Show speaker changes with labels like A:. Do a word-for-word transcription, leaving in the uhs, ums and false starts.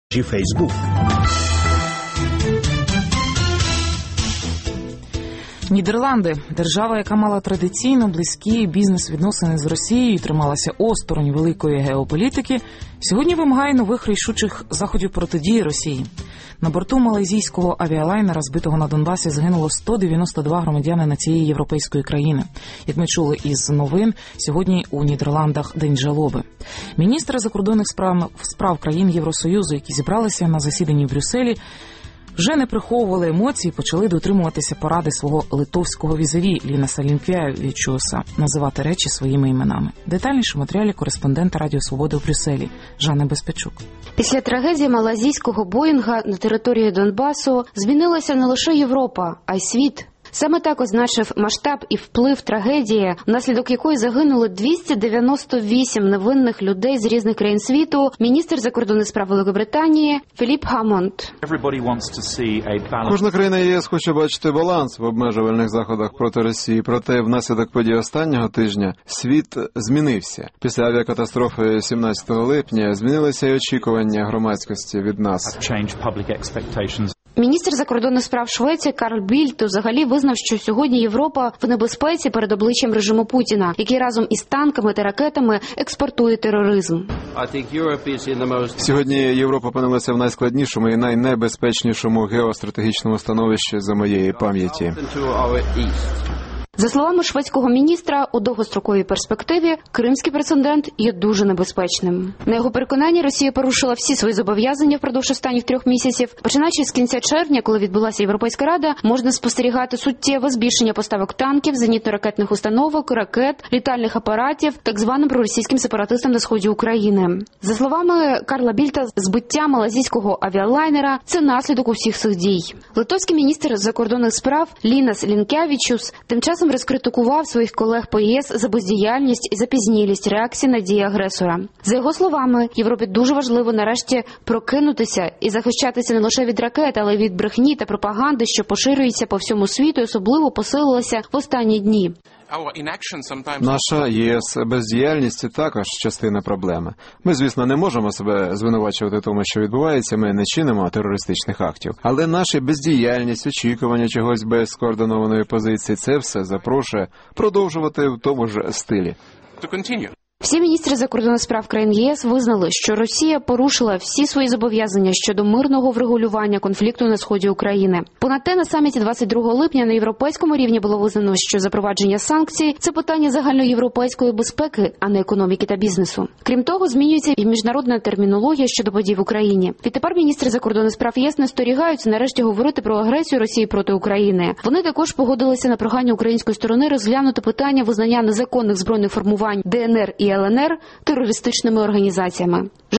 A: Facebook.
B: Нідерланди – держава, яка мала традиційно близькі бізнес-відносини з Росією і трималася осторонь великої геополітики, сьогодні вимагає нових рішучих заходів протидії Росії. На борту малайзійського авіалайнера, збитого на Донбасі, загинуло сто дев'яносто два громадянина цієї європейської країни. Як ми чули із новин, сьогодні у Нідерландах День жалоби. Міністри закордонних справ, справ країн Євросоюзу, які зібралися на засіданні в Брюсселі, вже не приховували емоцій, почали дотримуватися поради свого литовського візаві Лінаса Лінкевічуса називати речі своїми іменами. Детальніше в матеріалі кореспондента Радіо Свободи у Брюсселі Жанни Безпечук.
C: Після трагедії малайзійського Боїнга на території Донбасу змінилася не лише Європа, а й світ. Саме так означив масштаб і вплив трагедії, внаслідок якої загинули двісті дев'яносто вісім невинних людей з різних країн світу, міністр закордонних справ Великобританії Філіп Хамонд.
D: Кожна країна ЄС хоче бачити баланс в обмежувальних заходах проти Росії, проте внаслідок подій останнього тижня світ змінився. Після авіакатастрофи сімнадцятого липня змінилися й очікування громадськості від нас.
C: Міністр закордонних справ Швеції Карл Більд взагалі визнав, що сьогодні Європа в небезпеці перед обличчям режиму Путіна, який разом із танками та ракетами експортує тероризм.
D: Сьогодні Європа опинилася в найскладнішому і найнебезпечнішому геостратегічному становищі за моєї пам'яті.
C: За словами шведського міністра, у довгостроковій перспективі кримський прецедент є дуже небезпечним. На його переконанні, Росія порушила всі свої зобов'язання впродовж останніх трьох місяців. Починаючи з кінця червня, коли відбулася Європейська Рада, можна спостерігати суттєве збільшення поставок танків, зенітно-ракетних установок, ракет, літальних апаратів так званим проросійським сепаратистам на сході України. За словами Карла Більта, збиття малайзійського авіалайнера – це наслідок усіх цих дій. Литовський міністр закордонних справ Лінас Лінкевічус тим часом розкритикував своїх колег по ЄС за бездіяльність і запізнілість реакції на дії агресора. За його словами, Європі дуже важливо нарешті прокинутися і захищатися не лише від ракет, але й від брехні та пропаганди, що поширюється по всьому світу і особливо посилилася в останні дні.
D: Наша ЄС бездіяльність також частина проблеми. Ми, звісно, не можемо себе звинувачувати в тому, що відбувається, ми не чинимо терористичних актів. Але наша бездіяльність, очікування чогось без скоординованої позиції – це все запрошує продовжувати в тому ж стилі.
C: Всі міністри закордонних справ країн ЄС визнали, що Росія порушила всі свої зобов'язання щодо мирного врегулювання конфлікту на сході України. Понад те, на саміті двадцять другого липня на європейському рівні було визнано, що запровадження санкцій – це питання загальноєвропейської безпеки, а не економіки та бізнесу. Крім того, змінюється і міжнародна термінологія щодо подій в Україні. Відтепер міністри закордонних справ ЄС не сторігаються нарешті говорити про агресію Росії проти України. Вони також погодилися на прохання української сторони розглянути питання визнання незаконних збройних формувань ДНР і ЛНР терористичними організаціями.